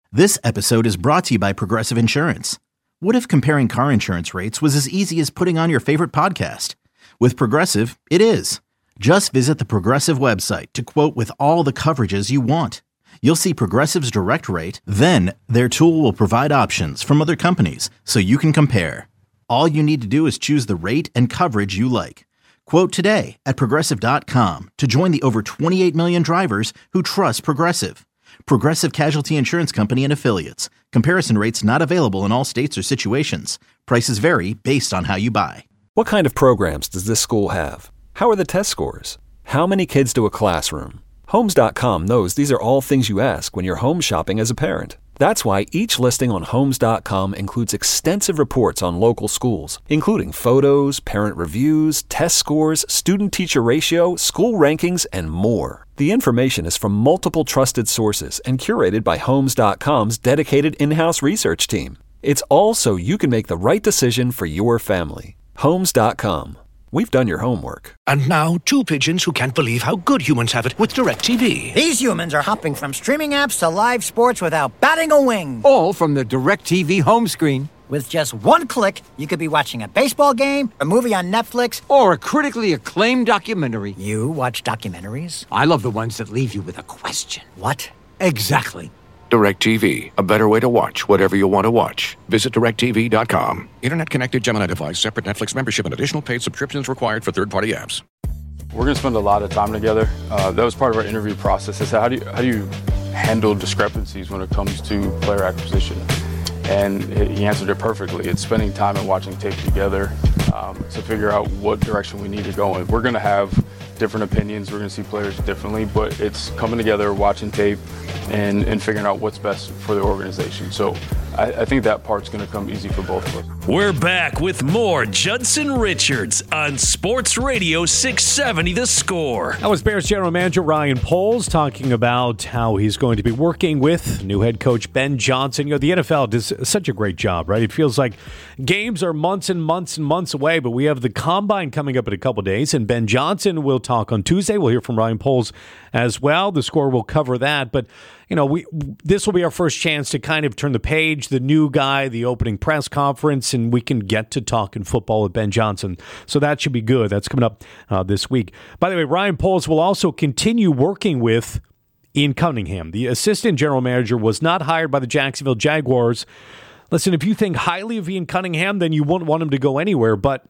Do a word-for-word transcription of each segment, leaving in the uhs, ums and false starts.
This episode is brought to you by Progressive Insurance. What if comparing car insurance rates was as easy as putting on your favorite podcast? With Progressive, it is. Just visit the Progressive website to quote with all the coverages you want. You'll see Progressive's direct rate, then their tool will provide options from other companies so you can compare. All you need to do is choose the rate and coverage you like. Quote today at progressive dot com to join the over twenty-eight million drivers who trust Progressive. Progressive Casualty Insurance Company and Affiliates. Comparison rates not available in all states or situations. Prices vary based on how you buy. What kind of programs does this school have? How are the test scores? How many kids do a classroom? Homes dot com knows these are all things you ask when you're home shopping as a parent. That's why each listing on Homes dot com includes extensive reports on local schools, including photos, parent reviews, test scores, student-teacher ratio, school rankings, and more. The information is from multiple trusted sources and curated by Homes dot com's dedicated in-house research team. It's all so you can make the right decision for your family. Homes dot com. We've done your homework. And now, two pigeons who can't believe how good humans have it with DirecTV. These humans are hopping from streaming apps to live sports without batting a wing. All from the DirecTV home screen. With just one click, you could be watching a baseball game, a movie on Netflix, or a critically acclaimed documentary. You watch documentaries? I love the ones that leave you with a question. What? Exactly. DirecTV, a better way to watch whatever you want to watch. Visit direct T V dot com. Internet-connected Gemini device, separate Netflix membership, and additional paid subscriptions required for third-party apps. We're going to spend a lot of time together. Uh, that was part of our interview process. I said, how do you, how do you handle discrepancies when it comes to player acquisition? And he answered it perfectly. It's spending time and watching tape together um, to figure out what direction we need to go in. We're going to have different opinions. We're going to see players differently, but it's coming together, watching tape, and, and figuring out what's best for the organization. So I, I think that part's going to come easy for both of us. We're back with more Judson Richards on Sports Radio six seventy The Score. That was Bears General Manager Ryan Poles talking about how he's going to be working with new head coach Ben Johnson. You know, the N F L does such a great job, right? It feels like games are months and months and months away, but we have the Combine coming up in a couple days, and Ben Johnson will talk on Tuesday. We'll hear from Ryan Poles as well. The Score will cover that, but you know, we this will be our first chance to kind of turn the page, the new guy, the opening press conference, and we can get to talking football with Ben Johnson. So that should be good. That's coming up uh, this week. By the way, Ryan Poles will also continue working with Ian Cunningham. The assistant general manager was not hired by the Jacksonville Jaguars. Listen, if you think highly of Ian Cunningham, then you wouldn't want him to go anywhere, but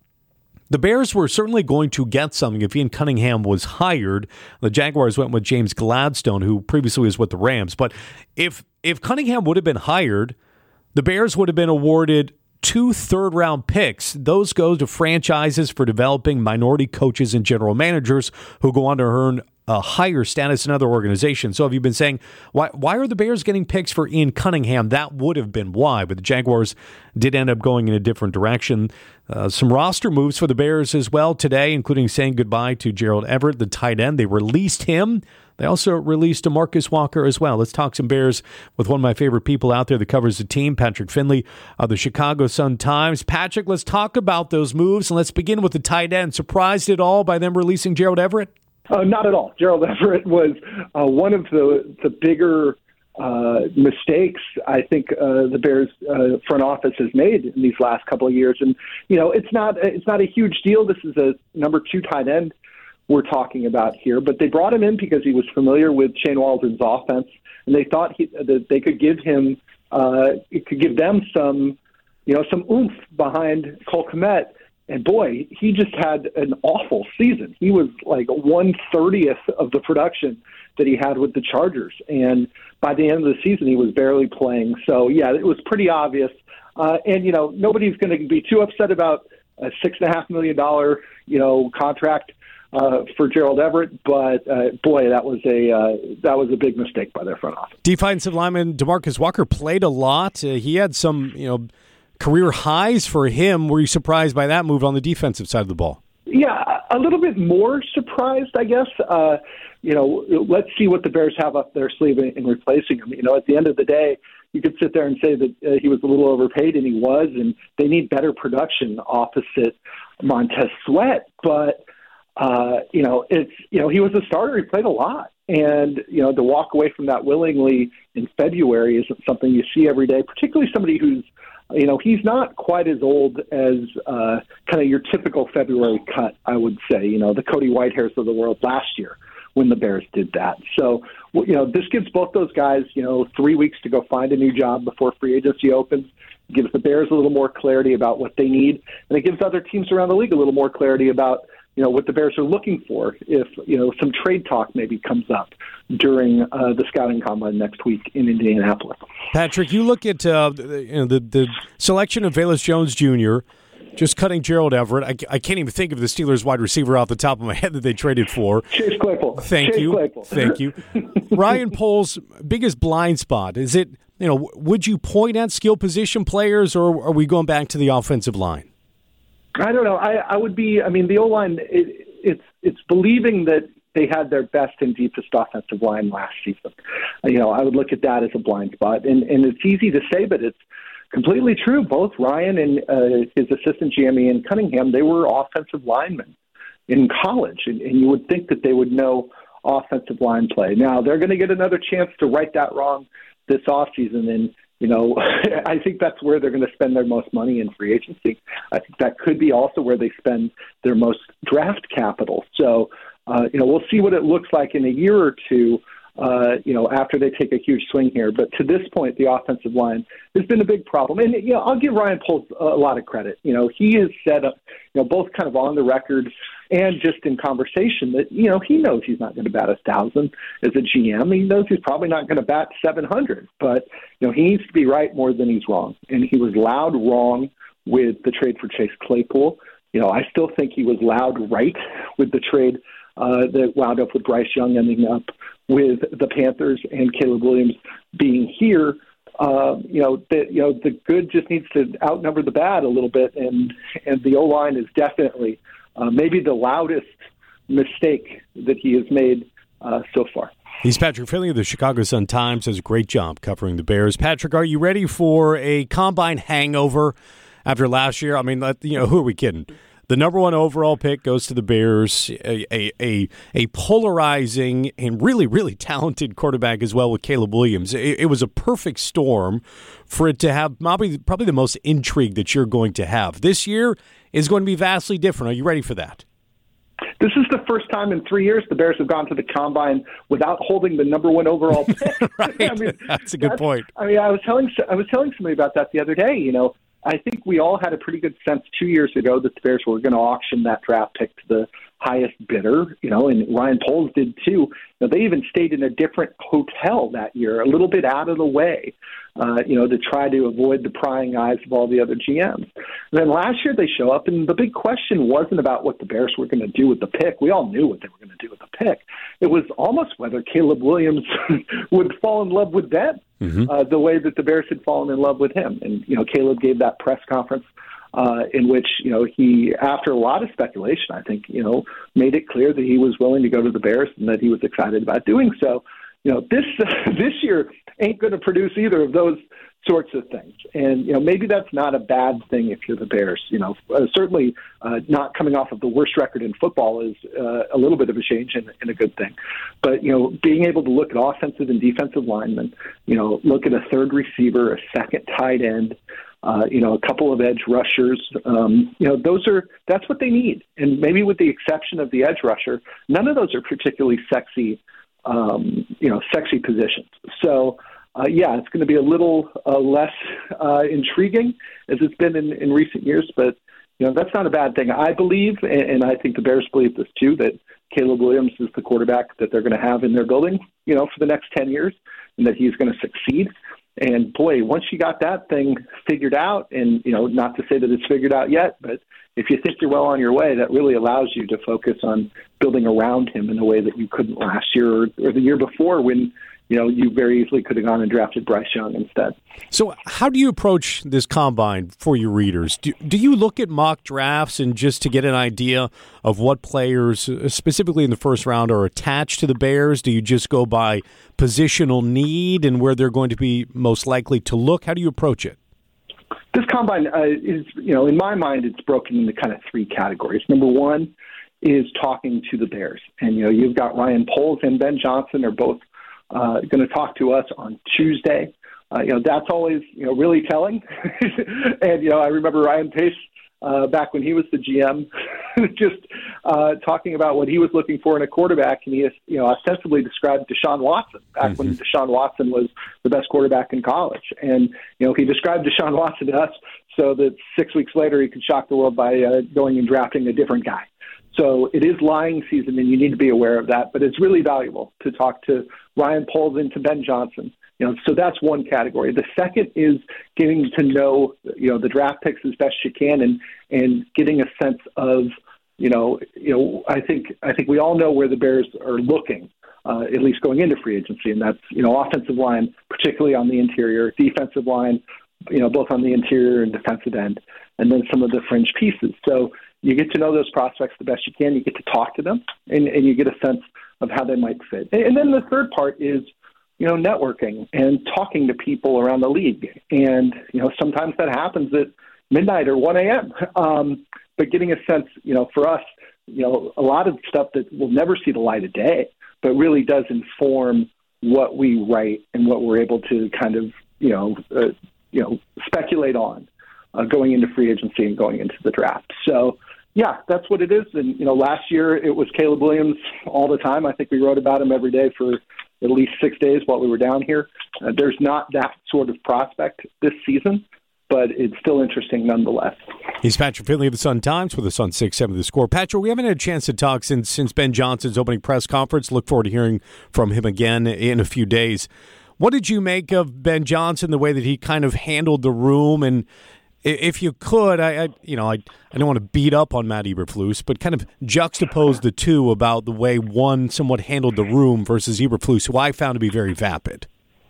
the Bears were certainly going to get something if Ian Cunningham was hired. The Jaguars went with James Gladstone, who previously was with the Rams. But if if Cunningham would have been hired, the Bears would have been awarded two third-round picks. Those go to franchises for developing minority coaches and general managers who go on to earn a higher status in other organizations. So have you been saying, why why are the Bears getting picks for Ian Cunningham? That would have been why, but the Jaguars did end up going in a different direction. Uh, some roster moves for the Bears as well today, including saying goodbye to Gerald Everett, the tight end. They released him. They also released DeMarcus Walker as well. Let's talk some Bears with one of my favorite people out there that covers the team, Patrick Finley of the Chicago Sun-Times. Patrick, let's talk about those moves, and let's begin with the tight end. Surprised at all by them releasing Gerald Everett? Uh, not at all. Gerald Everett was uh, one of the the bigger uh, mistakes I think uh, the Bears uh, front office has made in these last couple of years. And you know, it's not it's not a huge deal. This is a number two tight end we're talking about here, but they brought him in because he was familiar with Shane Waldron's offense, and they thought he, that they could give him uh, it could give them some you know some oomph behind Cole Kmet. And boy, he just had an awful season. He was like one thirtieth of the production that he had with the Chargers. And by the end of the season, he was barely playing. So, yeah, it was pretty obvious. Uh, and, you know, nobody's going to be too upset about a six point five million dollars, you know, contract uh, for Gerald Everett. But, uh, boy, that was a uh, that was a big mistake by their front office. Defensive lineman DeMarcus Walker played a lot. Uh, he had some, you know, career highs for him. Were you surprised by that move on the defensive side of the ball? Yeah, a little bit more surprised, I guess. Uh, you know, let's see what the Bears have up their sleeve in, in replacing him. You know, at the end of the day, you could sit there and say that uh, he was a little overpaid, and he was, and they need better production opposite Montez Sweat. But, uh, you know, it's, you know, he was a starter. He played a lot. And, you know, to walk away from that willingly in February isn't something you see every day, particularly somebody who's, you know, he's not quite as old as uh, kind of your typical February cut, I would say, you know, the Cody Whitehairs of the world last year when the Bears did that. So, you know, this gives both those guys, you know, three weeks to go find a new job before free agency opens. It gives the Bears a little more clarity about what they need, and it gives other teams around the league a little more clarity about, you know, what the Bears are looking for if, you know, some trade talk maybe comes up during uh, the scouting combine next week in Indianapolis. Patrick, you look at uh, you know, the, the selection of Velus Jones Junior, just cutting Gerald Everett. I, I can't even think of the Steelers wide receiver off the top of my head that they traded for. Chase Claypool. Thank Chase you. Claypool. Thank you. Ryan Poles' biggest blind spot, is it, you know, would you point at skill position players, or are we going back to the offensive line? I don't know. I, I would be, I mean, the O-line, it, it's it's believing that they had their best and deepest offensive line last season. You know, I would look at that as a blind spot. And, and it's easy to say, but it's completely true. Both Ryan and uh, his assistant G M, Ian Cunningham, they were offensive linemen in college, and, and you would think that they would know offensive line play. Now, they're going to get another chance to right that wrong this offseason, and, you know, I think that's where they're going to spend their most money in free agency. I think that could be also where they spend their most draft capital. So, uh, you know, we'll see what it looks like in a year or two, uh, you know, after they take a huge swing here. But to this point, the offensive line has been a big problem. And, you know, I'll give Ryan Poles a lot of credit. You know, he has said, uh, you know, both kind of on the record and just in conversation that, you know, he knows he's not going to bat a thousand as a G M. He knows he's probably not going to bat seven hundred. But, you know, he needs to be right more than he's wrong. And he was loud wrong with the trade for Chase Claypool. You know, I still think he was loud right with the trade uh, that wound up with Bryce Young ending up with the Panthers and Caleb Williams being here. Uh, you know, the, you know, the good just needs to outnumber the bad a little bit, and and the O-line is definitely uh, maybe the loudest mistake that he has made uh, so far. He's Patrick Finley of the Chicago Sun-Times. Does a great job covering the Bears. Patrick, are you ready for a combine hangover after last year? I mean, you know, who are we kidding? The number one overall pick goes to the Bears, a, a a a polarizing and really, really talented quarterback as well with Caleb Williams. It, it was a perfect storm for it to have probably, probably the most intrigue that you're going to have. This year is going to be vastly different. Are you ready for that? This is the first time in three years the Bears have gone to the combine without holding the number one overall pick. Right. I mean, that's a good that's, point. I mean, I was telling I was telling somebody about that the other day. You know, I think we all had a pretty good sense two years ago that the Bears were going to auction that draft pick to the highest bidder, you know, and Ryan Poles did too. Now, they even stayed in a different hotel that year, a little bit out of the way, uh, you know, to try to avoid the prying eyes of all the other G Ms. And then last year they show up, and the big question wasn't about what the Bears were going to do with the pick. We all knew what they were going to do with the pick. It was almost whether Caleb Williams would fall in love with them. Mm-hmm. Uh, the way that the Bears had fallen in love with him. And, you know, Caleb gave that press conference uh, in which, you know, he, after a lot of speculation, I think, you know, made it clear that he was willing to go to the Bears and that he was excited about doing so. You know, this uh, this year ain't going to produce either of those sorts of things. And, you know, maybe that's not a bad thing if you're the Bears. You know, uh, certainly uh, not coming off of the worst record in football is uh, a little bit of a change and, and a good thing. But, you know, being able to look at offensive and defensive linemen, you know, look at a third receiver, a second tight end, uh, you know, a couple of edge rushers, um, you know, those are, that's what they need. And maybe with the exception of the edge rusher, none of those are particularly sexy, um, you know, sexy positions. So, Uh, yeah, it's going to be a little uh, less uh, intriguing as it's been in, in recent years, but you know that's not a bad thing. I believe, and, and I think the Bears believe this too, that Caleb Williams is the quarterback that they're going to have in their building, you know, for the next ten years, and that he's going to succeed. And boy, once you got that thing figured out, and you know, not to say that it's figured out yet, but if you think you're well on your way, that really allows you to focus on building around him in a way that you couldn't last year or, or the year before when. You know, you very easily could have gone and drafted Bryce Young instead. So how do you approach this combine for your readers? Do, do you look at mock drafts and just to get an idea of what players, specifically in the first round, are attached to the Bears? Do you just go by positional need and where they're going to be most likely to look? How do you approach it? This combine uh, is, you know, in my mind, it's broken into kind of three categories. Number one, is talking to the Bears. And, you know, you've got Ryan Poles and Ben Johnson are both uh, going to talk to us on Tuesday. Uh, you know, that's always, you know, really telling. And, you know, I remember Ryan Pace uh, back when he was the G M just uh, talking about what he was looking for in a quarterback. And he, you know, ostensibly described Deshaun Watson back mm-hmm. when Deshaun Watson was the best quarterback in college. And, you know, he described Deshaun Watson to us so that six weeks later he could shock the world by uh, going and drafting a different guy. So it is lying season, and you need to be aware of that. But it's really valuable to talk to Ryan Poles and to Ben Johnson. You know, so that's one category. The second is getting to know, you know, the draft picks as best you can, and and getting a sense of, you know, you know, I think I think we all know where the Bears are looking, uh, at least going into free agency, and that's, you know, offensive line, particularly on the interior, defensive line, you know, both on the interior and defensive end, and then some of the fringe pieces. So you get to know those prospects the best you can. You get to talk to them, and, and you get a sense of how they might fit. And, and then the third part is, you know, networking and talking to people around the league. And, you know, sometimes that happens at midnight or one a.m. Um, but getting a sense, you know, for us, you know, a lot of stuff that will never see the light of day, but really does inform what we write and what we're able to kind of, you know, uh, you know, speculate on uh, going into free agency and going into the draft. So, yeah, that's what it is. And, you know, last year it was Caleb Williams all the time. I think we wrote about him every day for at least six days while we were down here. Uh, there's not that sort of prospect this season, but it's still interesting nonetheless. He's Patrick Finley of the Sun-Times with us on six seven The Score. Patrick, we haven't had a chance to talk since since Ben Johnson's opening press conference. Look forward to hearing from him again in a few days. What did you make of Ben Johnson, the way that he kind of handled the room? And if you could, I, I you know, I, I don't want to beat up on Matt Eberflus, but kind of juxtapose the two about the way one somewhat handled the room versus Eberflus, who I found to be very vapid.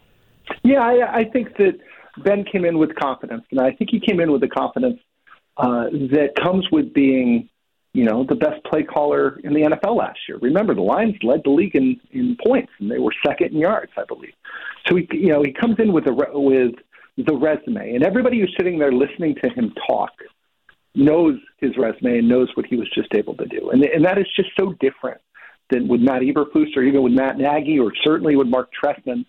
Yeah, I, I think that Ben came in with confidence, and I think he came in with the confidence uh, that comes with being, you know, the best play caller in the N F L last year. Remember, the Lions led the league in, in points, and they were second in yards, I believe. So he, you know, he comes in with a with the resume, and everybody who's sitting there listening to him talk knows his resume and knows what he was just able to do. And, and that is just so different than with Matt Eberflus or even with Matt Nagy or certainly with Mark Trestman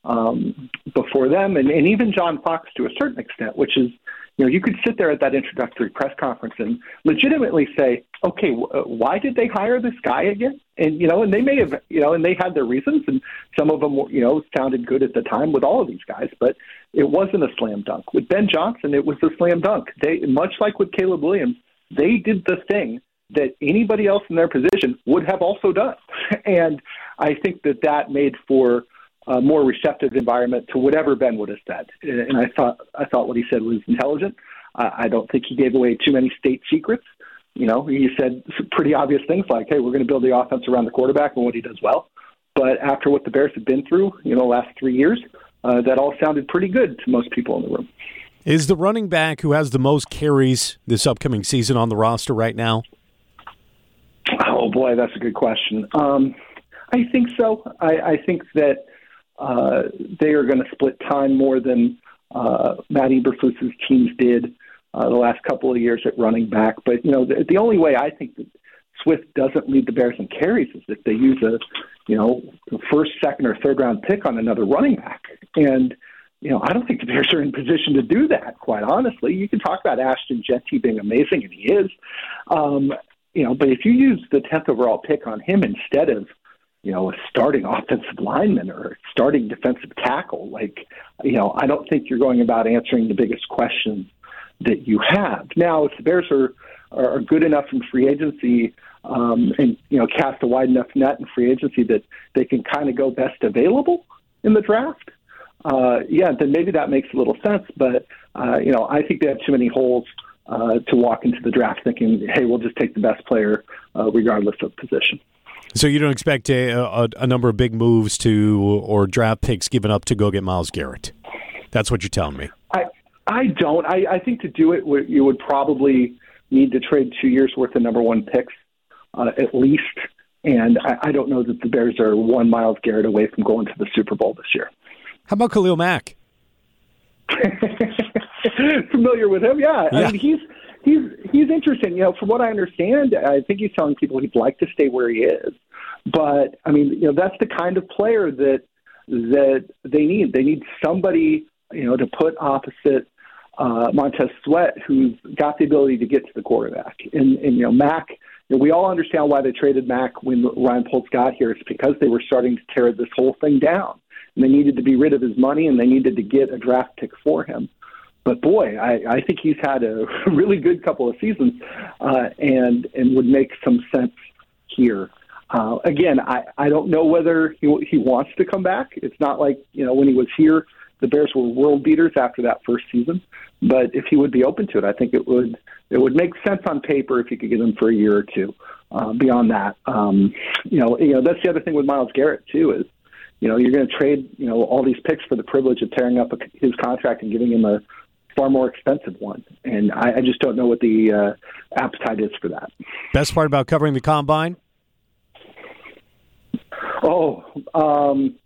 um, before them, and, and even John Fox to a certain extent, which is, you know, you could sit there at that introductory press conference and legitimately say, okay, w- why did they hire this guy again? And, you know, and they may have, you know, and they had their reasons, and some of them, you know, sounded good at the time with all of these guys, but it wasn't a slam dunk. With Ben Johnson, it was a slam dunk. They, much like with Caleb Williams, they did the thing that anybody else in their position would have also done. And I think that that made for a more receptive environment to whatever Ben would have said. And I thought I thought what he said was intelligent. Uh, I don't think he gave away too many state secrets. You know, he said some pretty obvious things like, hey, we're going to build the offense around the quarterback and what he does well. But after what the Bears have been through, you know, last three years, uh, that all sounded pretty good to most people in the room. Is the running back who has the most carries this upcoming season on the roster right now? Oh, boy, that's a good question. Um, I think so. I, I think that uh, they are going to split time more than uh, Matt Eberflus's teams did uh, the last couple of years at running back. But, you know, the, the only way I think that Swift doesn't lead the Bears in carries is if they use a, you know, first, second, or third round pick on another running back. And, you know, I don't think the Bears are in position to do that, quite honestly. You can talk about Ashton Jeanty being amazing, and he is. Um, you know, but if you use the tenth overall pick on him instead of, you know, a starting offensive lineman or a starting defensive tackle, like, you know, I don't think you're going about answering the biggest questions that you have. Now, if the Bears are, are good enough in free agency um, and, you know, cast a wide enough net in free agency that they can kind of go best available in the draft, uh, yeah, then maybe that makes a little sense. But, uh, you know, I think they have too many holes uh, to walk into the draft thinking, hey, we'll just take the best player uh, regardless of position. So you don't expect a, a, a number of big moves to or draft picks given up to go get Myles Garrett? That's what you're telling me. I I don't. I, I think to do it, you would probably need to trade two years' worth of number one picks uh, at least. And I, I don't know that the Bears are one Myles Garrett away from going to the Super Bowl this year. How about Khalil Mack? Familiar with him? Yeah. yeah. I mean, he's he's he's interesting. You know, from what I understand, I think he's telling people he'd like to stay where he is. But I mean, you know, that's the kind of player that that they need. They need somebody, you know, to put opposite uh, Montez Sweat, who's got the ability to get to the quarterback. And, and you know, Mac. You know, we all understand why they traded Mac when Ryan Poles got here. It's because they were starting to tear this whole thing down. And they needed to be rid of his money, and they needed to get a draft pick for him. But, boy, I, I think he's had a really good couple of seasons uh, and and would make some sense here. Uh, again, I, I don't know whether he, he wants to come back. It's not like, you know, when he was here, the Bears were world beaters after that first season. But if he would be open to it, I think it would it would make sense on paper if you could get him for a year or two. Uh, beyond that, um, you know, you know that's the other thing with Myles Garrett too is, you know, you're going to trade, you know, all these picks for the privilege of tearing up a, his contract and giving him a far more expensive one, and I, I just don't know what the uh, appetite is for that. Best part about covering the combine? Oh, um,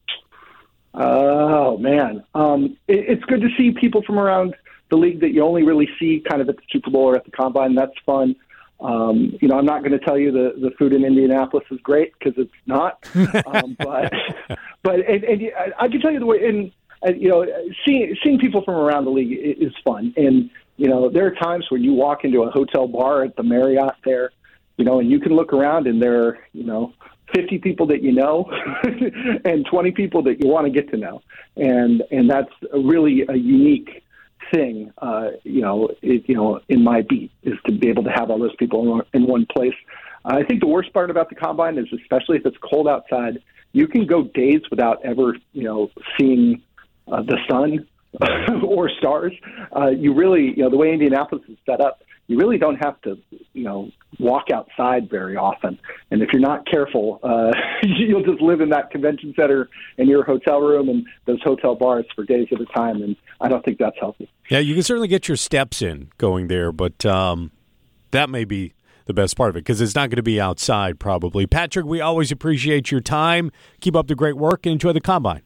oh man, um, it, it's good to see people from around the league that you only really see kind of at the Super Bowl or at the Combine. That's fun. Um, you know, I'm not going to tell you the, the food in Indianapolis is great because it's not. um, but but and, and I can tell you the way. And uh, you know, seeing seeing people from around the league is fun. And you know, there are times when you walk into a hotel bar at the Marriott there, you know, and you can look around and there are, you know, fifty people that you know and twenty people that you want to get to know, and and that's a really a unique thing, uh, you know, it, you know, in my beat is to be able to have all those people in one place. Uh, I think the worst part about the Combine is, especially if it's cold outside, you can go days without ever, you know, seeing uh, the sun or stars. Uh, you really, you know, the way Indianapolis is set up, you really don't have to, you know, walk outside very often. And if you're not careful, uh, you'll just live in that convention center in your hotel room and those hotel bars for days at a time. And I don't think that's healthy. Yeah, you can certainly get your steps in going there, but um, that may be the best part of it because it's not going to be outside probably. Patrick, we always appreciate your time. Keep up the great work and enjoy the Combine.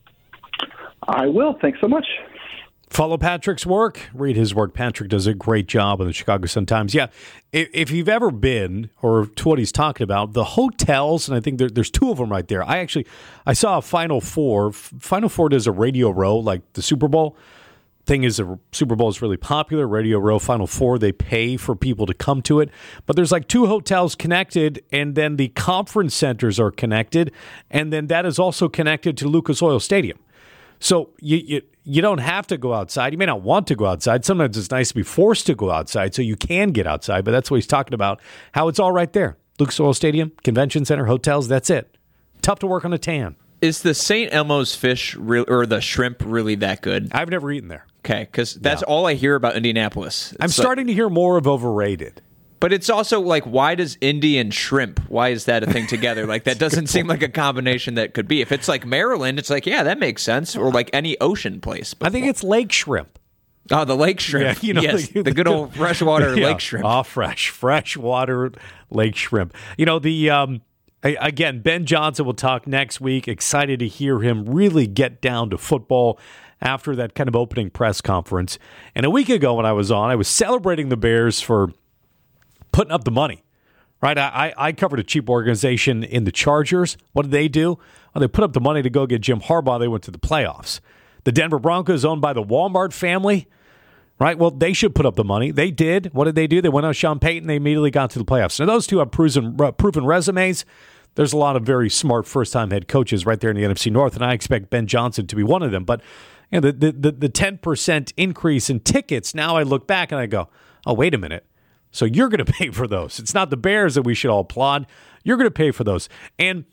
I will. Thanks so much. Follow Patrick's work. Read his work. Patrick does a great job on the Chicago Sun-Times. Yeah, if, if you've ever been, or to what he's talking about, the hotels, and I think there, there's two of them right there. I actually, I saw a Final Four. Final Four does a Radio Row like the Super Bowl. Thing is, the Super Bowl is really popular. Radio Row, Final Four, they pay for people to come to it. But there's like two hotels connected, and then the conference centers are connected, and then that is also connected to Lucas Oil Stadium. So you, you you don't have to go outside. You may not want to go outside. Sometimes it's nice to be forced to go outside so you can get outside, but that's what he's talking about, how it's all right there. Lucas Oil Stadium, Convention Center, hotels, that's it. Tough to work on a tan. Is the Saint Elmo's fish re- or the shrimp really that good? I've never eaten there. Okay, because that's Yeah. all I hear about Indianapolis. It's I'm like- starting to hear more of overrated. But it's also like, why does Indy and shrimp, why is that a thing together? Like, that doesn't seem like a combination that could be. If it's like Maryland, it's like, yeah, that makes sense. Or like any ocean place. But I think it's lake shrimp. Oh, the lake shrimp. Yeah, you know, yes, the- the good old freshwater Yeah. lake shrimp. Oh, fresh, freshwater lake shrimp. You know, the um, a- again, Ben Johnson will talk next week. Excited to hear him really get down to football after that kind of opening press conference. And a week ago when I was on, I was celebrating the Bears for putting up the money, right? I, I covered a cheap organization in the Chargers. What did they do? Well, they put up the money to go get Jim Harbaugh. They went to the playoffs. The Denver Broncos, owned by the Walmart family, right? Well, they should put up the money. They did. What did they do? They went on Sean Payton. They immediately got to the playoffs. Now, those two have proven, uh, proven resumes. There's a lot of very smart first-time head coaches right there in the N F C North, and I expect Ben Johnson to be one of them. But you know, the, the, the ten percent increase in tickets, now I look back and I go, oh, wait a minute. So you're going to pay for those. It's not the Bears that we should all applaud. You're going to pay for those. And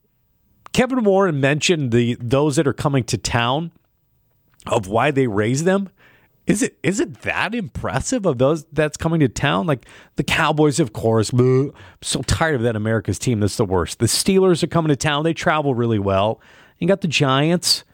Kevin Warren mentioned the those that are coming to town of why they raise them. Is it is it that impressive of those that's coming to town? Like the Cowboys, of course. Bleh. I'm so tired of that America's team. That's the worst. The Steelers are coming to town. They travel really well. You got the Giants,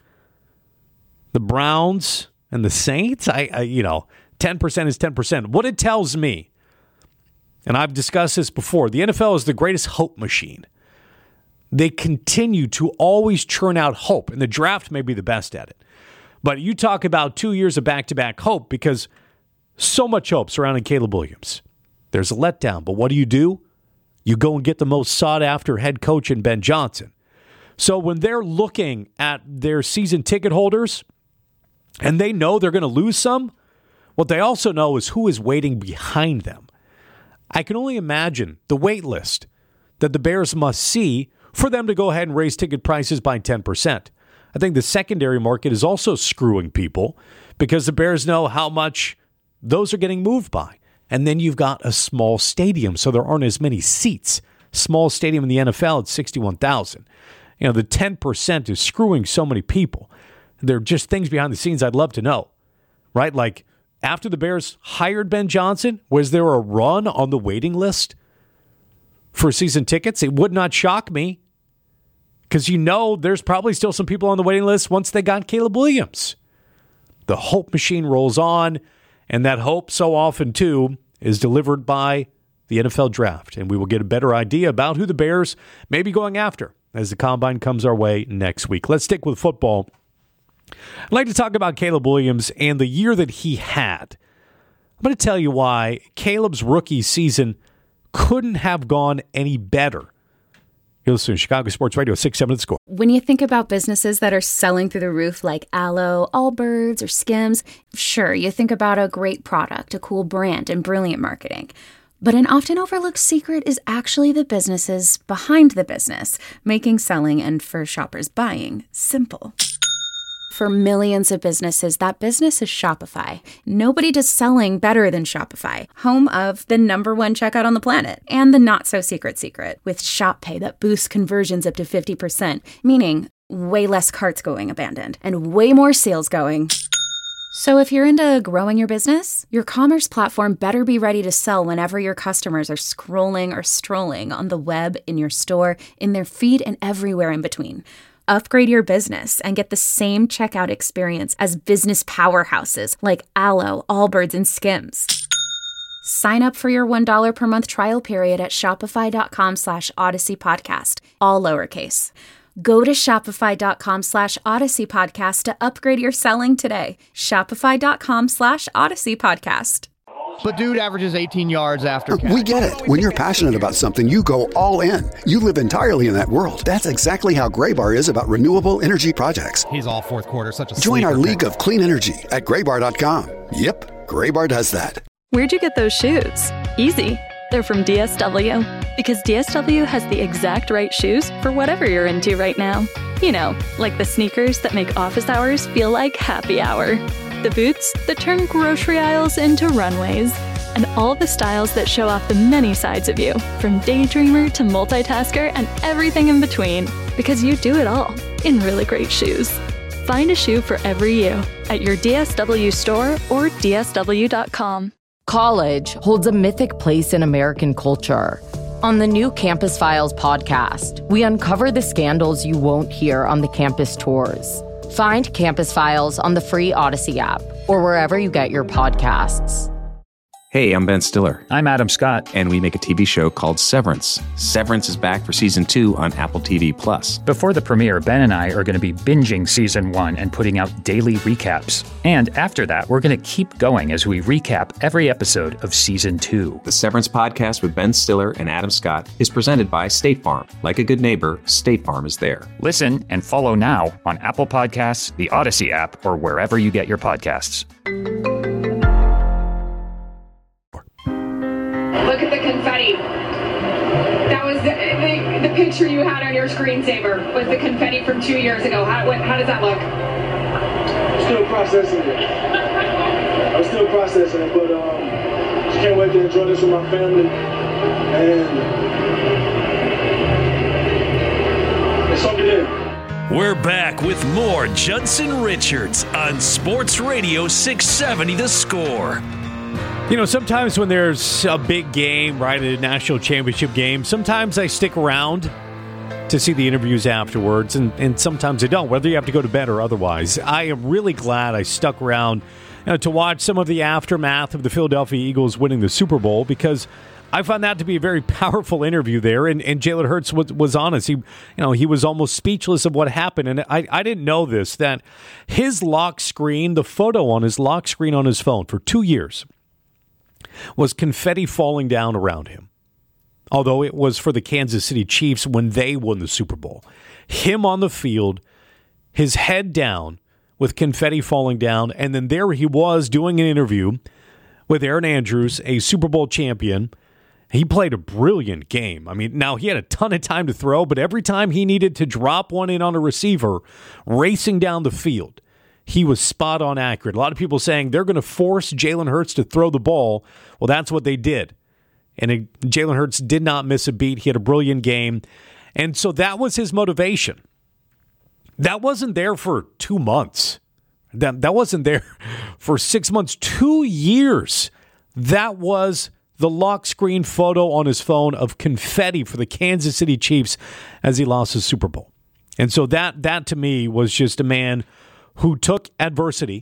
the Browns, and the Saints. I, I you know, ten percent is ten percent. What it tells me, and I've discussed this before, the N F L is the greatest hope machine. They continue to always churn out hope, and the draft may be the best at it. But you talk about two years of back-to-back hope because So much hope surrounding Caleb Williams. There's a letdown, but what do you do? You go and get the most sought-after head coach in Ben Johnson. So when they're looking at their season ticket holders and they know they're going to lose some, what they also know is who is waiting behind them. I can only imagine the wait list that the Bears must see for them to go ahead and raise ticket prices by ten percent. I think the secondary market is also screwing people because the Bears know how much those are getting moved by. And then you've got a small stadium, so there aren't as many seats. Small stadium in the N F L at sixty-one thousand. You know, the ten percent is screwing so many people. There are just things behind the scenes I'd love to know, right? Like, after the Bears hired Ben Johnson, was there a run on the waiting list for season tickets? It would not shock me because you know there's probably still some people on the waiting list once they got Caleb Williams. The hope machine rolls on, and that hope so often, too, is delivered by the N F L draft. And we will get a better idea about who the Bears may be going after as the combine comes our way next week. Let's stick with football. I'd like to talk about Caleb Williams and the year that he had. I'm going to tell you why Caleb's rookie season couldn't have gone any better. You're listening to Chicago Sports Radio, six seven The Score. When you think about businesses that are selling through the roof like Aloe, Allbirds, or Skims, sure, you think about a great product, a cool brand, and brilliant marketing. But an often overlooked secret is actually the businesses behind the business, making selling and for shoppers buying simple. For millions of businesses, that business is Shopify. Nobody does selling better than Shopify, home of the number one checkout on the planet and the not-so-secret secret with Shop Pay that boosts conversions up to fifty percent, meaning way less carts going abandoned and way more sales going. So if you're into growing your business, your commerce platform better be ready to sell whenever your customers are scrolling or strolling on the web, in your store, in their feed, and everywhere in between. Upgrade your business and get the same checkout experience as business powerhouses like Aloe, Allbirds, and Skims. Sign up for your one dollar per month trial period at shopify.com slash Odyssey Podcast, all lowercase. Go to shopify.com slash Odyssey Podcast to upgrade your selling today. Shopify.com slash Odyssey Podcast. But dude averages eighteen yards after catch. We get it. When you're passionate about something, you go all in. You live entirely in that world. That's exactly how Graybar is about renewable energy projects. He's all fourth quarter, such a Join our sleeper league pick. of clean energy at graybar dot com. Yep, Graybar does that. Where'd you get those shoes? Easy. They're from D S W. Because D S W has the exact right shoes for whatever you're into right now. You know, like the sneakers that make office hours feel like happy hour. The boots that turn grocery aisles into runways. And all the styles that show off the many sides of you, from daydreamer to multitasker and everything in between. Because you do it all in really great shoes. Find a shoe for every you at your D S W store or D S W dot com. College holds a mythic place in American culture. On the new Campus Files podcast, we uncover the scandals you won't hear on the campus tours. Find Campus Files on the free Odyssey app or wherever you get your podcasts. Hey, I'm Ben Stiller. I'm Adam Scott. And we make a T V show called Severance. Severance is back for season two on Apple T V Plus. Before the premiere, Ben and I are going to be binging season one and putting out daily recaps. And after that, we're going to keep going as we recap every episode of season two. The Severance podcast with Ben Stiller and Adam Scott is presented by State Farm. Like a good neighbor, State Farm is there. Listen and follow now on Apple Podcasts, the Odyssey app, or wherever you get your podcasts. Look at the confetti. That was the, the, the picture you had on your screensaver was the confetti from two years ago. How, what, how does that look? Still processing it. I'm still processing it, but um, just can't wait to enjoy this with my family. And let's soak it in. We're back with more Judson Richards on Sports Radio six seventy The Score. You know, sometimes when there's a big game, right, a national championship game, sometimes I stick around to see the interviews afterwards, and, and sometimes I don't, whether you have to go to bed or otherwise. I am really glad I stuck around you know, to watch some of the aftermath of the Philadelphia Eagles winning the Super Bowl, because I found that to be a very powerful interview there, and, and Jalen Hurts was, was honest. He, you know, he was almost speechless of what happened, and I, I didn't know this, that his lock screen, the photo on his lock screen on his phone for two years, was confetti falling down around him. Although it was for the Kansas City Chiefs when they won the Super Bowl. Him on the field, his head down with confetti falling down, and then there he was doing an interview with Aaron Andrews, a Super Bowl champion. He played a brilliant game. I mean, now he had a ton of time to throw, but every time he needed to drop one in on a receiver, racing down the field, he was spot on accurate. A lot of people saying they're going to force Jalen Hurts to throw the ball. Well, that's what they did. And it, Jalen Hurts did not miss a beat. He had a brilliant game. And so that was his motivation. That wasn't there for two months. That, that wasn't there for six months, two years. That was the lock screen photo on his phone of confetti for the Kansas City Chiefs as he lost his Super Bowl. And so that that to me was just a man who took adversity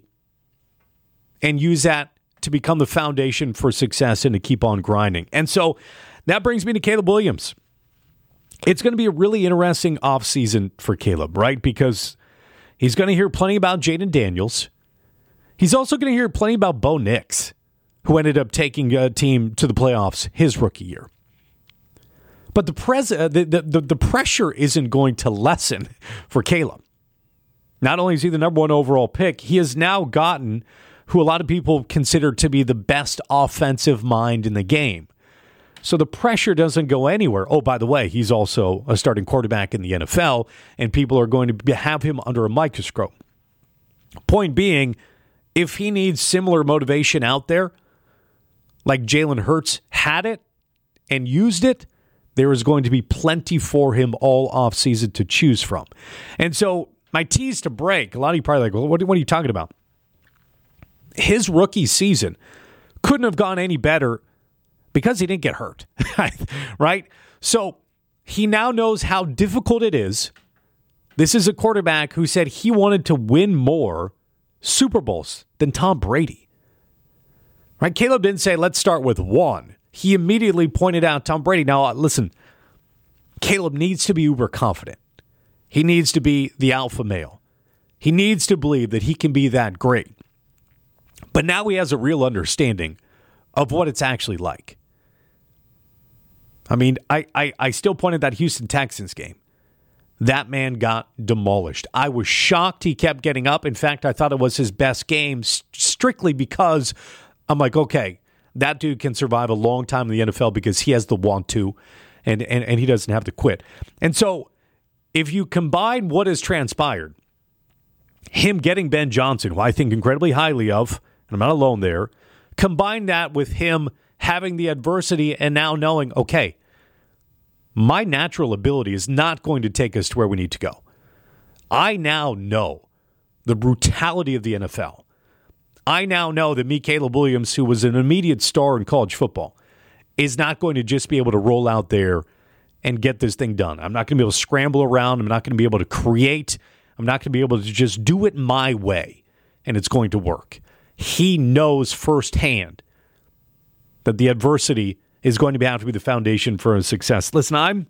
and used that to become the foundation for success and to keep on grinding. And so that brings me to Caleb Williams. It's going to be a really interesting offseason for Caleb, right? Because he's going to hear plenty about Jaden Daniels. He's also going to hear plenty about Bo Nix, who ended up taking a team to the playoffs his rookie year. But the, pres- uh, the, the, the pressure isn't going to lessen for Caleb. Not only is he the number one overall pick, he has now gotten who a lot of people consider to be the best offensive mind in the game. So the pressure doesn't go anywhere. Oh, by the way, he's also a starting quarterback in the N F L, and people are going to have him under a microscope. Point being, if he needs similar motivation out there, like Jalen Hurts had it and used it, there is going to be plenty for him all offseason to choose from. And so my tease to break, a lot of you probably like, well, what, what are you talking about? His rookie season couldn't have gone any better because he didn't get hurt, right? So he now knows how difficult it is. This is a quarterback who said he wanted to win more Super Bowls than Tom Brady. Right? Caleb didn't say, let's start with one. He immediately pointed out Tom Brady. Now, listen, Caleb needs to be uber confident. He needs to be the alpha male. He needs to believe that he can be that great. But now he has a real understanding of what it's actually like. I mean, I, I, I still pointed that Houston Texans game. That man got demolished. I was shocked he kept getting up. In fact, I thought it was his best game strictly because I'm like, okay, that dude can survive a long time in the N F L because he has the want to, and, and, and he doesn't have to quit. And so if you combine what has transpired, him getting Ben Johnson, who I think incredibly highly of, and I'm not alone there, combine that with him having the adversity and now knowing, okay, my natural ability is not going to take us to where we need to go. I now know the brutality of the N F L. I now know that me, Caleb Williams, who was an immediate star in college football, is not going to just be able to roll out there and get this thing done. I'm not going to be able to scramble around. I'm not going to be able to create. I'm not going to be able to just do it my way, and it's going to work. He knows firsthand that the adversity is going to have to be the foundation for his success. Listen, I'm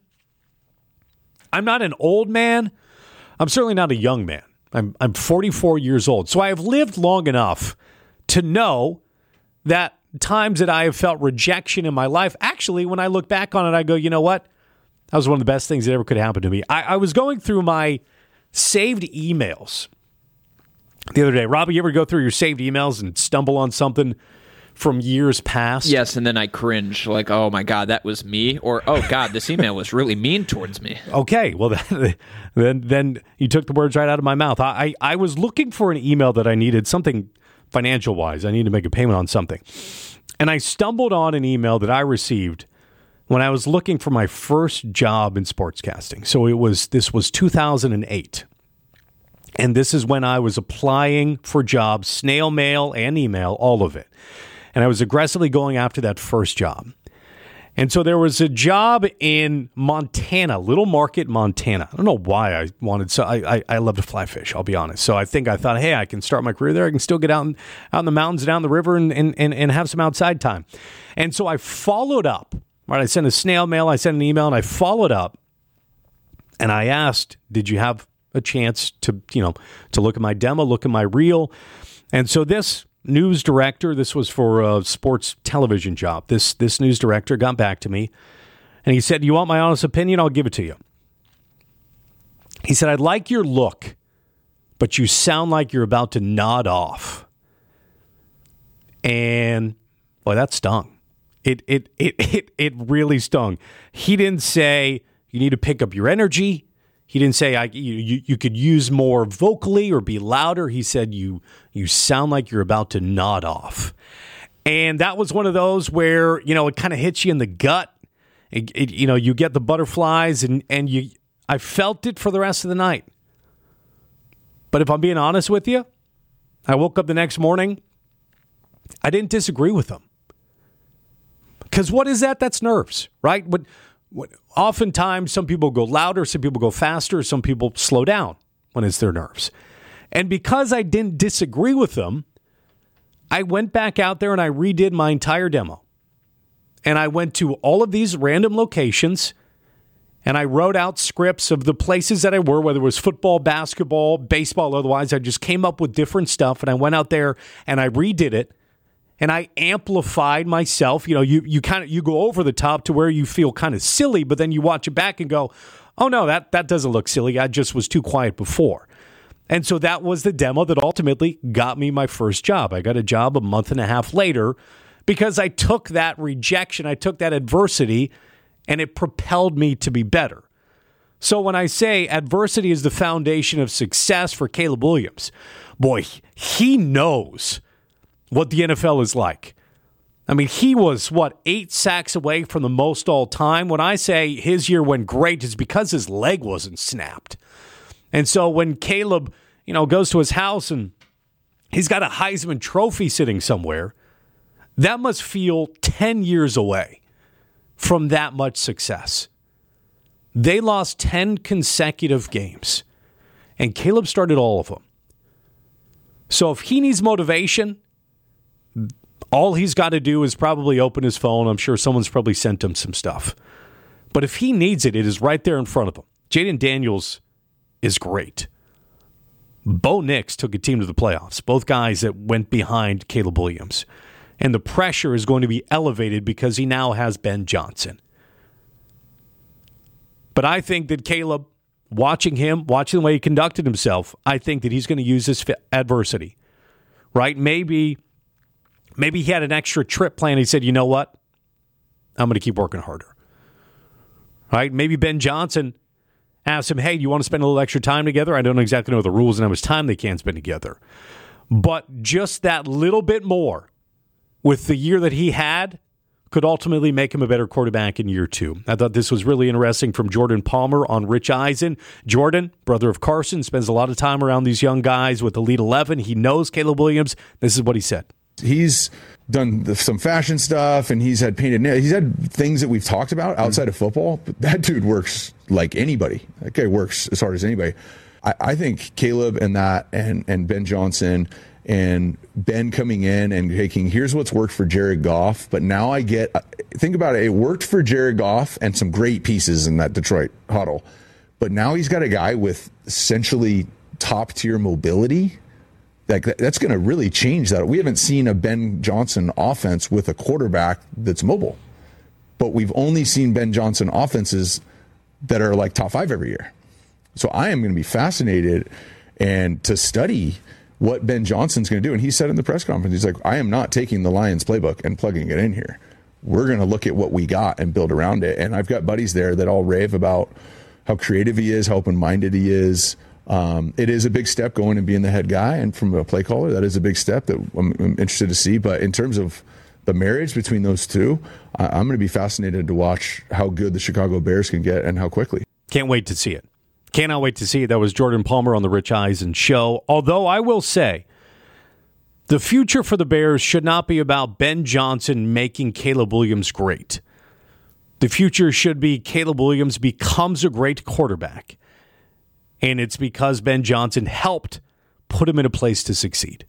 I'm not an old man. I'm certainly not a young man. I'm I'm forty-four years old. So I have lived long enough to know that times that I have felt rejection in my life, actually, when I look back on it, I go, you know what? That was one of the best things that ever could happen to me. I, I was going through my saved emails the other day. Robbie, you ever go through your saved emails and stumble on something from years past? Yes, and then I cringe, like, oh my God, that was me, or oh God, this email was really mean towards me. Okay, well then, then you took the words right out of my mouth. I, I was looking for an email that I needed, something financial wise. I needed to make a payment on something, and I stumbled on an email that I received when I was looking for my first job in sportscasting. So it was this was two thousand eight. And this is when I was applying for jobs, snail mail and email, all of it. And I was aggressively going after that first job. And so there was a job in Montana, Little Market, Montana. I don't know why I wanted, so I, I, I love to fly fish, I'll be honest. So I think I thought, hey, I can start my career there. I can still get out in, out in the mountains, down the river, and, and, and, and have some outside time. And so I followed up. Right, I sent a snail mail, I sent an email, and I followed up. And I asked, did you have a chance to, you know, to look at my demo, look at my reel? And so this news director, this was for a sports television job. This this news director got back to me, and he said, "You want my honest opinion? I'll give it to you." He said, "I like your look, but you sound like you're about to nod off." And boy, that stung. It it it it it really stung. He didn't say you need to pick up your energy. He didn't say I you you could use more vocally or be louder. He said you you sound like you're about to nod off. And that was one of those where, you know, it kind of hits you in the gut. It, it, you know, you get the butterflies and and you I felt it for the rest of the night. But if I'm being honest with you, I woke up the next morning, I didn't disagree with him. Because what is that? That's nerves, right? What, what, oftentimes, some people go louder, some people go faster, some people slow down when it's their nerves. And because I didn't disagree with them, I went back out there and I redid my entire demo. And I went to all of these random locations and I wrote out scripts of the places that I were, whether it was football, basketball, baseball, otherwise. I just came up with different stuff and I went out there and I redid it. And I amplified myself. You know, you you kind of you go over the top to where you feel kind of silly, but then you watch it back and go, "Oh no, that that doesn't look silly. I just was too quiet before." And so that was the demo that ultimately got me my first job. I got a job a month and a half later because I took that rejection, I took that adversity, and it propelled me to be better. So when I say adversity is the foundation of success for Caleb Williams, boy, he knows what the N F L is like. I mean, he was, what, eight sacks away from the most all time? When I say his year went great, it's because his leg wasn't snapped. And so when Caleb, you know, goes to his house and he's got a Heisman Trophy sitting somewhere, that must feel ten years away from that much success. They lost ten consecutive games, and Caleb started all of them. So if he needs motivation, all he's got to do is probably open his phone. I'm sure someone's probably sent him some stuff. But if he needs it, it is right there in front of him. Jaden Daniels is great. Bo Nix took a team to the playoffs. Both guys that went behind Caleb Williams. And the pressure is going to be elevated because he now has Ben Johnson. But I think that Caleb, watching him, watching the way he conducted himself, I think that he's going to use this adversity. Right? Maybe... Maybe he had an extra trip plan. He said, you know what? I'm going to keep working harder. Right? Maybe Ben Johnson asked him, hey, do you want to spend a little extra time together? I don't exactly know the rules and how much time they can spend together. But just that little bit more with the year that he had could ultimately make him a better quarterback in year two. I thought this was really interesting from Jordan Palmer on Rich Eisen. Jordan, brother of Carson, spends a lot of time around these young guys with Elite eleven. He knows Caleb Williams. This is what he said. He's done some fashion stuff, and he's had painted nails. He's had things that we've talked about outside mm-hmm. of football, but that dude works like anybody. That guy works as hard as anybody. I, I think Caleb and that and, and Ben Johnson and Ben coming in and taking, here's what's worked for Jared Goff, but now I get, think about it, it worked for Jared Goff and some great pieces in that Detroit huddle, but now he's got a guy with essentially top-tier mobility. Like that's going to really change that. We haven't seen a Ben Johnson offense with a quarterback that's mobile, but we've only seen Ben Johnson offenses that are like top five every year. So I am going to be fascinated and to study what Ben Johnson's going to do. And he said in the press conference, he's like, I am not taking the Lions playbook and plugging it in here. We're going to look at what we got and build around it. And I've got buddies there that all rave about how creative he is, how open-minded he is. Um, it is a big step going and being the head guy, and from a play caller, that is a big step that I'm, I'm interested to see. But in terms of the marriage between those two, I, I'm going to be fascinated to watch how good the Chicago Bears can get and how quickly. Can't wait to see it. Cannot wait to see it. That was Jordan Palmer on the Rich Eisen show. Although I will say, the future for the Bears should not be about Ben Johnson making Caleb Williams great. The future should be Caleb Williams becomes a great quarterback. And it's because Ben Johnson helped put him in a place to succeed.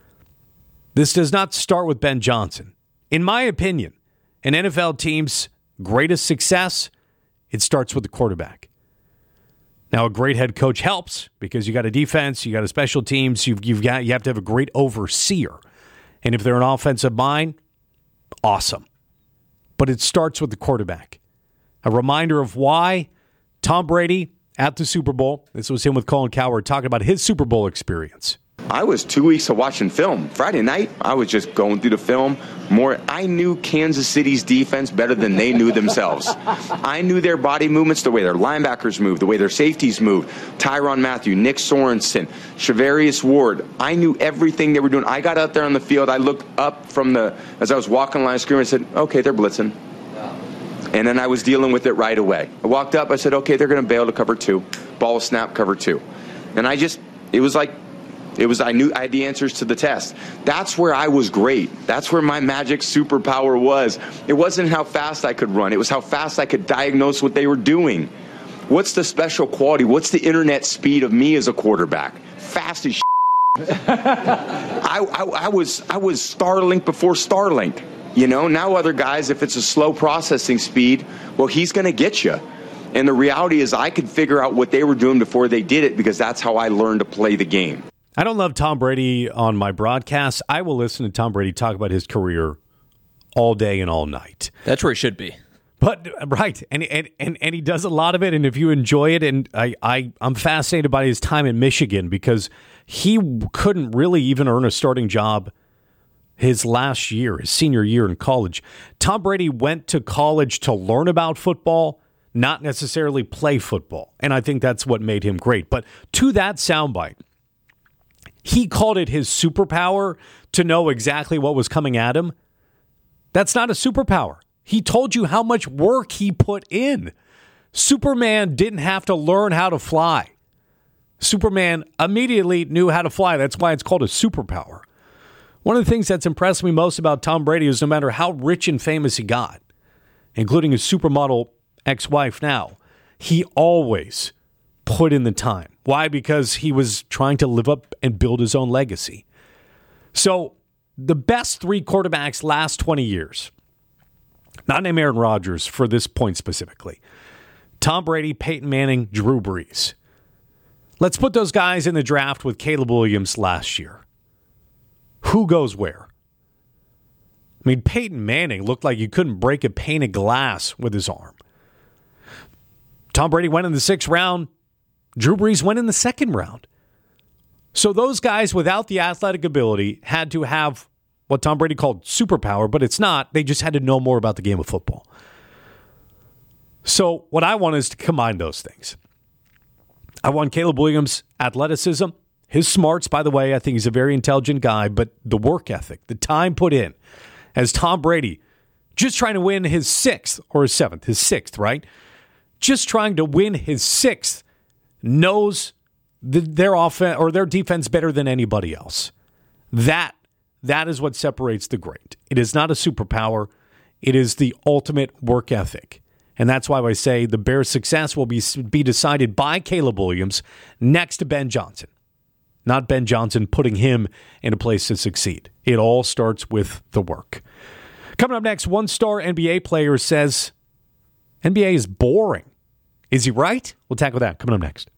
This does not start with Ben Johnson. In my opinion, an N F L team's greatest success, it starts with the quarterback. Now, a great head coach helps because you got a defense, you got a special teams, you've, you've got you have to have a great overseer. And if they're an offensive mind, awesome. But it starts with the quarterback. A reminder of why Tom Brady at the Super Bowl, this was him with Colin Cowherd talking about his Super Bowl experience. I was two weeks of watching film. Friday night, I was just going through the film. More, I knew Kansas City's defense better than they knew themselves. I knew their body movements, the way their linebackers moved, the way their safeties moved. Tyrann Mathieu, Nick Sorensen, Charvarius Ward. I knew everything they were doing. I got out there on the field. I looked up from the, as I was walking the line of scrimmage, and said, okay, they're blitzing. And then I was dealing with it right away. I walked up, I said, okay, they're going to bail to cover two. Ball snap, cover two. And I just, it was like, It was, I knew I had the answers to the test. That's where I was great. That's where my magic superpower was. It wasn't how fast I could run. It was how fast I could diagnose what they were doing. What's the special quality? What's the internet speed of me as a quarterback? Fast as I, I, I was I was Starlink before Starlink. You know, now other guys, if it's a slow processing speed, well, he's going to get you. And the reality is I could figure out what they were doing before they did it because that's how I learned to play the game. I don't love Tom Brady on my broadcast. I will listen to Tom Brady talk about his career all day and all night. That's where he should be. But right, and and and, and he does a lot of it. And if you enjoy it, and I, I I'm fascinated by his time in Michigan because he couldn't really even earn a starting job his last year, his senior year in college. Tom Brady went to college to learn about football, not necessarily play football, and I think that's what made him great. But to that soundbite, he called it his superpower to know exactly what was coming at him. That's not a superpower. He told you how much work he put in. Superman didn't have to learn how to fly. Superman immediately knew how to fly. That's why it's called a superpower. One of the things that's impressed me most about Tom Brady is no matter how rich and famous he got, including his supermodel ex-wife now, he always put in the time. Why? Because he was trying to live up and build his own legacy. So the best three quarterbacks last twenty years, not named Aaron Rodgers for this point specifically, Tom Brady, Peyton Manning, Drew Brees. Let's put those guys in the draft with Caleb Williams last year. Who goes where? I mean, Peyton Manning looked like you couldn't break a pane of glass with his arm. Tom Brady went in the sixth round. Drew Brees went in the second round. So those guys without the athletic ability had to have what Tom Brady called superpower, but it's not. They just had to know more about the game of football. So what I want is to combine those things. I want Caleb Williams' athleticism, his smarts, by the way. I think he's a very intelligent guy, but the work ethic, the time put in, as Tom Brady, just trying to win his sixth or his seventh, his sixth, right? Just trying to win his sixth, knows the, their offense or their defense better than anybody else. That that is what separates the great. It is not a superpower. It is the ultimate work ethic. And that's why I say the Bears' success will be, be decided by Caleb Williams next to Ben Johnson. Not Ben Johnson putting him in a place to succeed. It all starts with the work. Coming up next, one-star N B A player says N B A is boring. Is he right? We'll tackle that coming up next.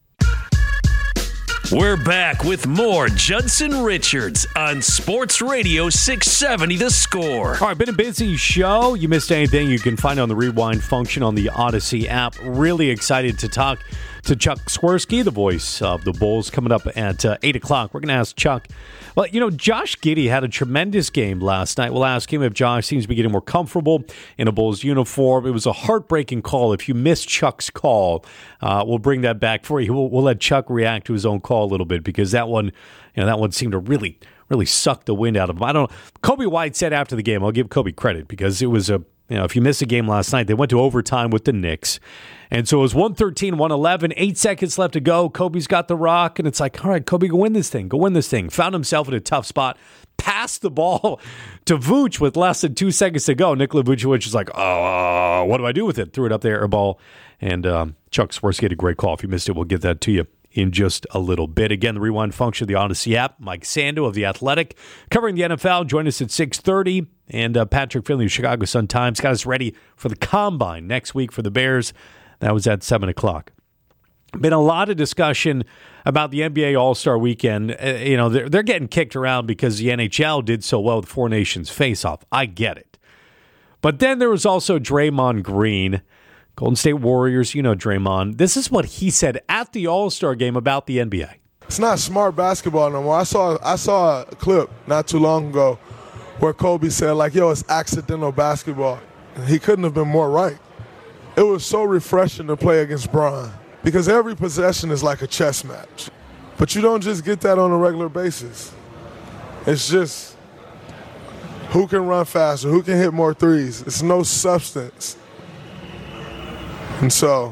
We're back with more Judson Richards on Sports Radio six seventy The Score. All right, been a busy show. You missed anything, you can find it on the rewind function on the Odyssey app. Really excited to talk to Chuck Swirsky, the voice of the Bulls, coming up at uh, eight o'clock. We're going to ask Chuck. Well, you know, Josh Giddey had a tremendous game last night. We'll ask him if Josh seems to be getting more comfortable in a Bulls uniform. It was a heartbreaking call. If you missed Chuck's call, uh, we'll bring that back for you. We'll, we'll let Chuck react to his own call a little bit because that one, you know, that one seemed to really, really suck the wind out of him. I don't know. Kobe White said after the game, I'll give Kobe credit because it was a, you know, if you missed a game last night, they went to overtime with the Knicks. And so it was one thirteen, one eleven, eight seconds left to go. Kobe's got the rock, and it's like, all right, Kobe, go win this thing. Go win this thing. Found himself in a tough spot. Passed the ball to Vooch with less than two seconds to go. Nikola Vucevic is like, oh, what do I do with it? Threw it up there, air ball. And um, Chuck Swirsky had a great call. If you missed it, we'll get that to you in just a little bit. Again, the rewind function of the Odyssey app. Mike Sando of The Athletic covering the N F L. Join us at six thirty. And uh, Patrick Finley of Chicago Sun-Times got us ready for the Combine next week for the Bears. That was at seven o'clock. Been a lot of discussion about the N B A All-Star Weekend. Uh, you know, they're, they're getting kicked around because the N H L did so well with Four Nations face-off. I get it. But then there was also Draymond Green, Golden State Warriors. You know Draymond. This is what he said at the All-Star game about the N B A. It's not smart basketball no more. I saw I saw a clip not too long ago where Kobe said, like, yo, it's accidental basketball. He couldn't have been more right. It was so refreshing to play against Bron because every possession is like a chess match. But you don't just get that on a regular basis. It's just who can run faster, who can hit more threes. It's no substance. And so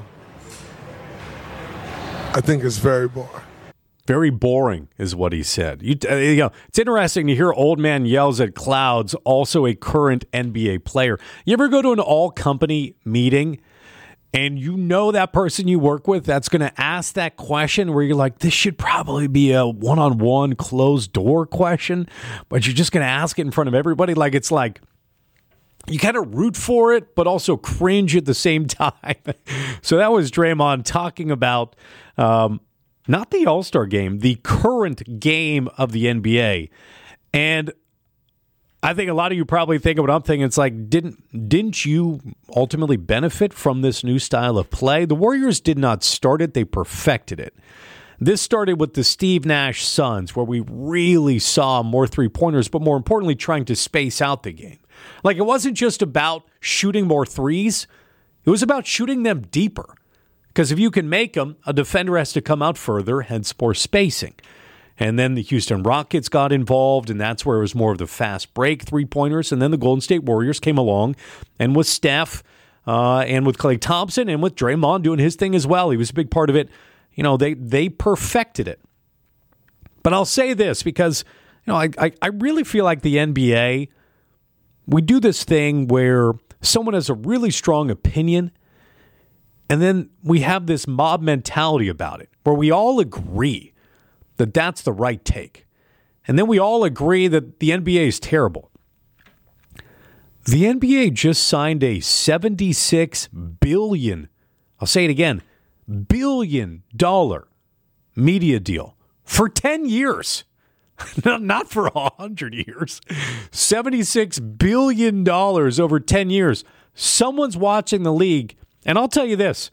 I think it's very boring. Very boring is what he said. You, uh, you know, it's interesting to hear old man yells at clouds, also a current N B A player. You ever go to an all-company meeting and you know that person you work with that's going to ask that question where you're like, this should probably be a one-on-one closed-door question, but you're just going to ask it in front of everybody? Like, it's like you kind of root for it, but also cringe at the same time. So that was Draymond talking about um, not the All-Star game, the current game of the N B A. And I think a lot of you probably think of what I'm thinking. It's like, didn't didn't you ultimately benefit from this new style of play? The Warriors did not start it. They perfected it. This started with the Steve Nash Suns, where we really saw more three-pointers, but more importantly, trying to space out the game. Like, it wasn't just about shooting more threes. It was about shooting them deeper. Because if you can make them, a defender has to come out further, hence more spacing. And then the Houston Rockets got involved, and that's where it was more of the fast break three-pointers. And then the Golden State Warriors came along, and with Steph uh, and with Klay Thompson and with Draymond doing his thing as well, he was a big part of it. You know, they they perfected it. But I'll say this, because you know, I, I, I really feel like the N B A, we do this thing where someone has a really strong opinion, and then we have this mob mentality about it, where we all agree that that's the right take. And then we all agree that the N B A is terrible. The N B A just signed a seventy-six billion dollars, I'll say it again, billion dollar media deal for ten years. Not for one hundred years. seventy-six billion dollars over ten years. Someone's watching the league. And I'll tell you this.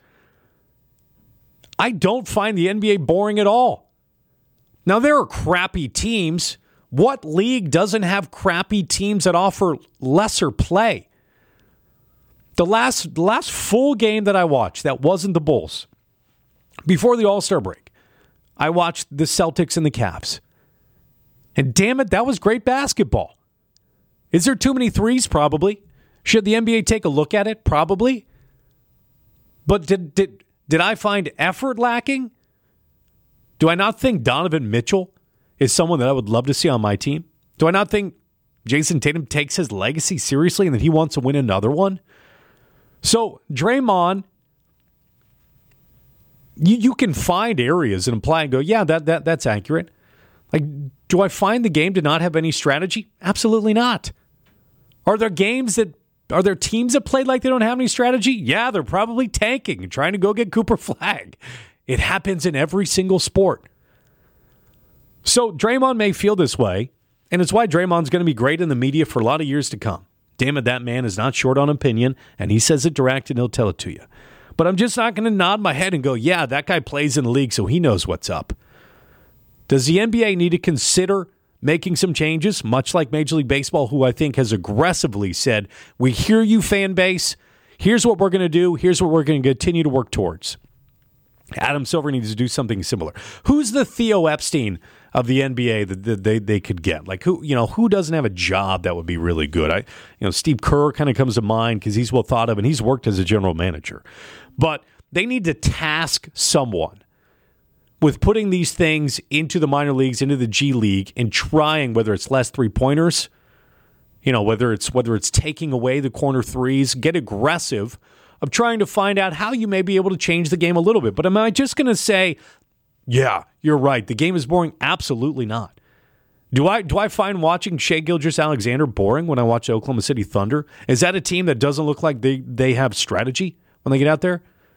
I don't find the N B A boring at all. Now, there are crappy teams. What league doesn't have crappy teams that offer lesser play? The last, the last full game that I watched that wasn't the Bulls, before the All-Star break, I watched the Celtics and the Cavs. And damn it, that was great basketball. Is there too many threes? Probably. Should the N B A take a look at it? Probably. But did did did I find effort lacking? Do I not think Donovan Mitchell is someone that I would love to see on my team? Do I not think Jason Tatum takes his legacy seriously and that he wants to win another one? So, Draymond, you, you can find areas and imply and go, yeah, that that that's accurate. Like, do I find the game to not have any strategy? Absolutely not. Are there games that, are there teams that played like they don't have any strategy? Yeah, they're probably tanking and trying to go get Cooper Flagg. It happens in every single sport. So Draymond may feel this way, and it's why Draymond's going to be great in the media for a lot of years to come. Damn it, that man is not short on opinion, and he says it direct, and he'll tell it to you. But I'm just not going to nod my head and go, yeah, that guy plays in the league, so he knows what's up. Does the N B A need to consider making some changes, much like Major League Baseball, who I think has aggressively said, we hear you, fan base. Here's what we're going to do. Here's what we're going to continue to work towards. Adam Silver needs to do something similar. Who's the Theo Epstein of the N B A that, that they, they could get? Like, who, you know, who doesn't have a job that would be really good? I, you know, Steve Kerr kind of comes to mind because he's well thought of and he's worked as a general manager. But they need to task someone with putting these things into the minor leagues, into the G League, and trying, whether it's less three-pointers, you know, whether it's whether it's taking away the corner threes, get aggressive of trying to find out how you may be able to change the game a little bit. But am I just going to say, yeah, you're right, the game is boring? Absolutely not. Do I do I find watching Shai Gilgeous-Alexander boring when I watch the Oklahoma City Thunder? Is that a team that doesn't look like they, they have strategy when they get out there?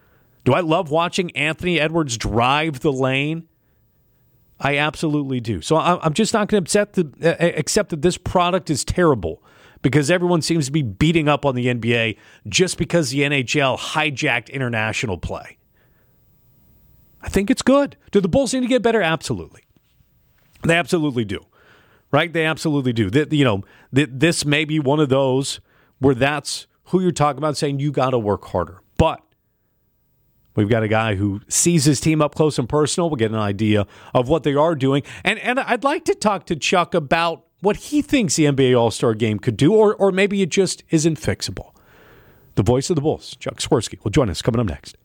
Do I love watching Anthony Edwards drive the lane? I absolutely do. So I'm just not going to accept that this product is terrible because everyone seems to be beating up on the N B A just because the N H L hijacked international play. I think it's good. Do the Bulls need to get better? Absolutely. They absolutely do. Right? They absolutely do. That, you know, that this may be one of those where that's who you're talking about saying you got to work harder. But we've got a guy who sees his team up close and personal. We'll get an idea of what they are doing. And and I'd like to talk to Chuck about what he thinks the N B A All-Star Game could do, or or maybe it just isn't fixable. The voice of the Bulls, Chuck Swirsky, will join us coming up next.